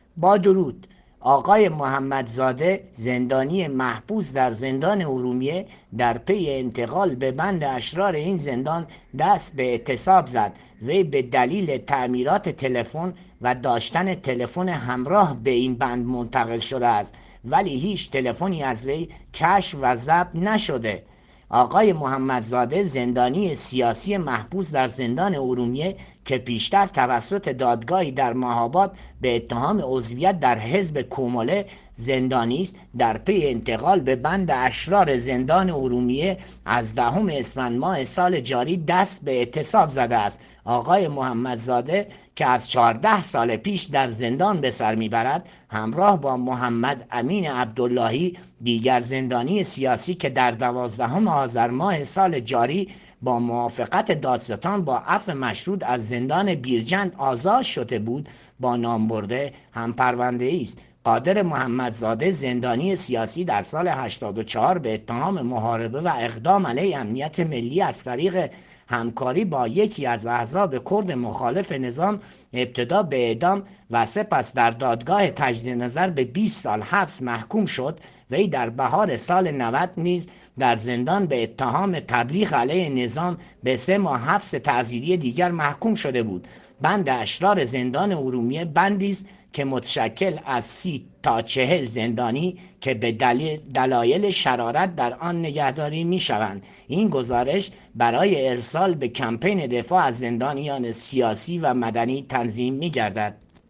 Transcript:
با درود. آقای محمدزاده زندانی محبوس در زندان ارومیه در پی انتقال به بند اشرار این زندان دست به اعتصاب زد. وی به دلیل تعمیرات تلفن و داشتن تلفن همراه به این بند منتقل شده است، ولی هیچ تلفنی از وی کشف و ضبط نشده. آقای محمدزاده زندانی سیاسی محبوس در زندان ارومیه که پیشتر توسط دادگاهی در مهاباد به اتهام عضویت در حزب کومله زندانی است، در پی انتقال به بند اشرار زندان ارومیه از 10 اسفند ماه سال جاری دست به اعتصاب زده است. آقای محمدزاده که از 14 سال پیش در زندان به سر میبرد، همراه با محمد امین عبداللهی دیگر زندانی سیاسی که در 12 آذر ماه سال جاری با موافقت دادستان با عفو مشروط از زندان بیرجند آزاد شده بود، با نام برده هم پرونده است. قادر محمدزاده زندانی سیاسی در سال 84 به اتهام محاربه و اقدام علیه امنیت ملی از طریق همکاری با یکی از احزاب کرد مخالف نظام ابتدا به اعدام و سپس در دادگاه تجدید نظر به 20 سال حبس محکوم شد. وی در بهار سال 90 نیز در زندان به اتهام تبلیغ علیه نظام به 3 ماه حبس تعزیری دیگر محکوم شده بود. بند اشرار زندان ارومیه بندی است که متشکل از 30 تا 40 زندانی که به دلایل شرارت در آن نگهداری می‌شوند. این گزارش برای ارسال به کمپین دفاع از زندانیان سیاسی و مدنی تنظیم می‌گردد.